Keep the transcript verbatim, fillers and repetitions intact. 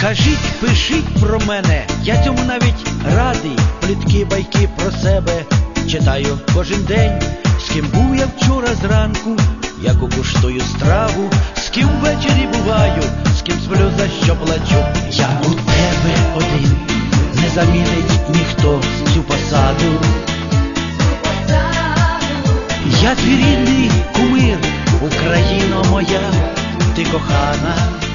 Кажіть, пишіть про мене, я цьому навіть радий. Плітки, байки про себе читаю кожен день. З ким був я вчора зранку, яку куштую страву, з ким ввечері буваю, з ким сплю, за що плачу. Я у тебе один, не замінить ніхто цю посаду. Я твій рідний кумир, Україно моя, ти кохана.